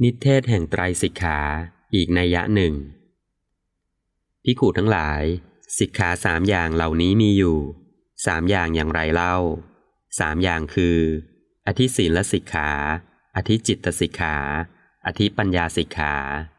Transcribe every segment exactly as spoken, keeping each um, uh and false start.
นิเทศแห่งไตรสิกขาอีกนัยยะหนึ่งภิกขุทั้งหลายสิกขาสามอย่างเหล่านี้มีอยู่สามอย่างอย่างไรเล่าสามอย่างคืออธิศีลสิกขาอธิจิตตสิกขาอธิปัญญาสิกขา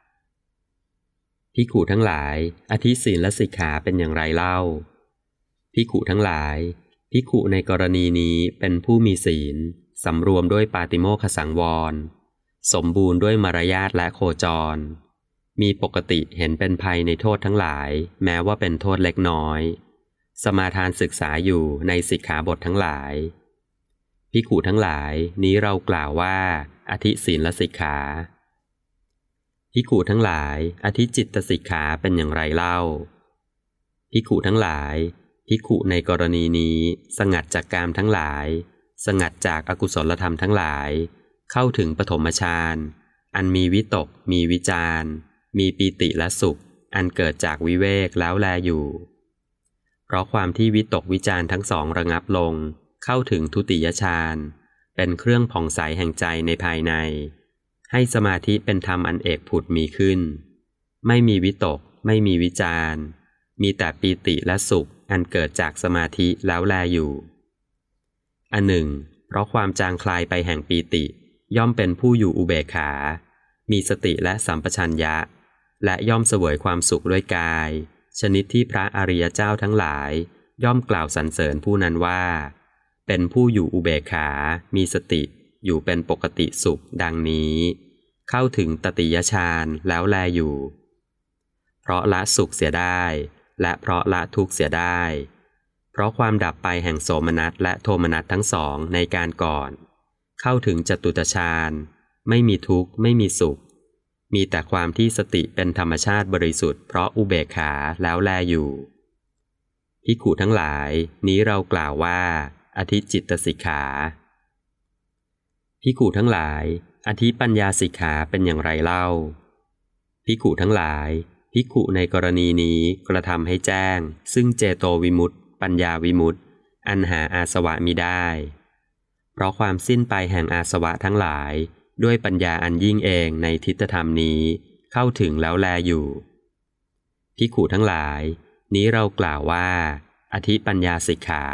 ภิกขุทั้งหลายอธิศีลสิกขาเป็นอย่างไรเล่าภิกขุทั้งหลายภิกขุในกรณีนี้เป็นผู้มีศีลสำรวมด้วยปาติโมกขสังวรสมบูรณ์ด้วยมารยาทและโคจรมีปกติเห็นเป็นภัยในโทษทั้งหลายแม้ว่าเป็นโทษเล็กน้อยสมาทานศึกษาอยู่ในสิกขาบททั้งหลายภิกขุทั้งหลายนี้เรากล่าวว่าอธิศีลสิกขาภิกขุทั้งหลายอธิจิตตสิกขาเป็นอย่างไรเล่าภิกขุทั้งหลายภิกขุในกรณีนี้สงัดจากกามทั้งหลายสงัดจากอกุศลธรรมทั้งหลายเข้าถึงปฐมฌานอันมีวิตกมีวิจารมีปีติและสุขอันเกิดจากวิเวกแล้วแลอยู่เพราะความที่วิตกวิจารทั้งสองระงับลงเข้าถึงทุติยฌานเป็นเครื่องผ่องใสแห่งใจในภายในให้สมาธิเป็นธรรมอันเอกผุดมีขึ้นไม่มีวิตกไม่มีวิจารมีแต่ปีติและสุขอันเกิดจากสมาธิแล้วแลอยู่อันหนึ่งเพราะความจางคลายไปแห่งปีติย่อมเป็นผู้อยู่อุเบกขามีสติและสัมปชัญญะและย่อมเสวยความสุขด้วยกายชนิดที่พระอริยเจ้าทั้งหลายย่อมกล่าวสรรเสริญผู้นั้นว่าเป็นผู้อยู่อุเบกขามีสติอยู่เป็นปกติสุขดังนี้เข้าถึงตติยฌานแล้วแลอยู่เพราะละสุขเสียได้และเพราะละทุกข์เสียได้เพราะความดับไปแห่งโสมนัสและโทมนัสทั้งสองในการก่อนเข้าถึงจตุตฌานไม่มีทุกข์ไม่มีสุขมีแต่ความที่สติเป็นธรรมชาติบริสุทธิ์เพราะอุเบกขาแล้วแลอยู่ภิกขุทั้งหลายนี้เรากล่าวว่าอธิจิตตสิกขาภิกขุทั้งหลายอธิปัญญาสิกขาเป็นอย่างไรเล่าภิกขุทั้งหลายภิกขุในกรณีนี้กระทำให้แจ้งซึ่งเจโตวิมุตติปัญญาวิมุตติอันหาอาสวะมิได้เพราะความสิ้นไปแห่งอาสวะทั้งหลายด้วยปัญญาอันยิ่งเองในทิฏฐธรรมนี้เข้าถึงแล้วแลอยู่ภิกขุทั้งหลายนี้เรากล่าวว่าอธิปัญญาสิกขา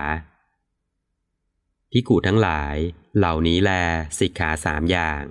ภิกขุทั้งหลายเหล่านี้แลสิกขาสามอย่าง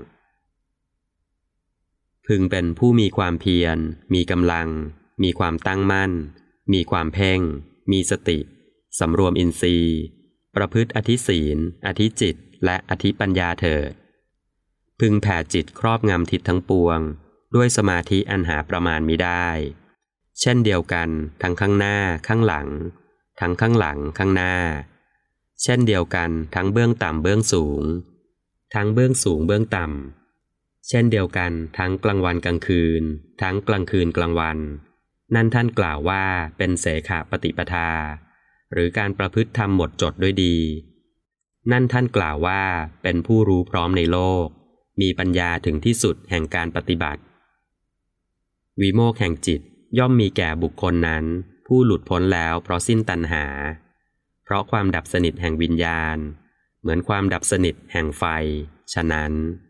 พึงเป็นผู้มีความเพียรมีกำลังมีความตั้งมั่นมีความเพ่งมีสติสำรวมอินทรีย์ประพฤติอธิศีลอธิจิตและอธิปัญญาเถิดพึงแผ่จิตครอบงำทิศทั้งปวงด้วยสมาธิอันหาประมาณมิได้เช่นเดียวกันทั้งข้างหน้าข้างหลังทั้งข้างหลังข้างหน้าเช่นเดียวกันทั้งเบื้องต่ำเบื้องสูงทั้งเบื้องสูงเบื้องต่ำเช่นเดียวกันทั้งกลางวันกลางคืนทั้งกลางคืนกลางวันนั่นท่านกล่าวว่าเป็นเสขปฏิปทาหรือการประพฤติธรรมหมดจดด้วยดีนั่นท่านกล่าวว่าเป็นผู้รู้พร้อมในโลกมีปัญญาถึงที่สุดแห่งการปฏิบัติวิโมกข์แห่งจิตย่อมมีแก่บุคคลนั้นผู้หลุดพ้นแล้วเพราะสิ้นตัณหาเพราะความดับสนิทแห่งวิญญาณเหมือนความดับสนิทแห่งไฟฉะนั้น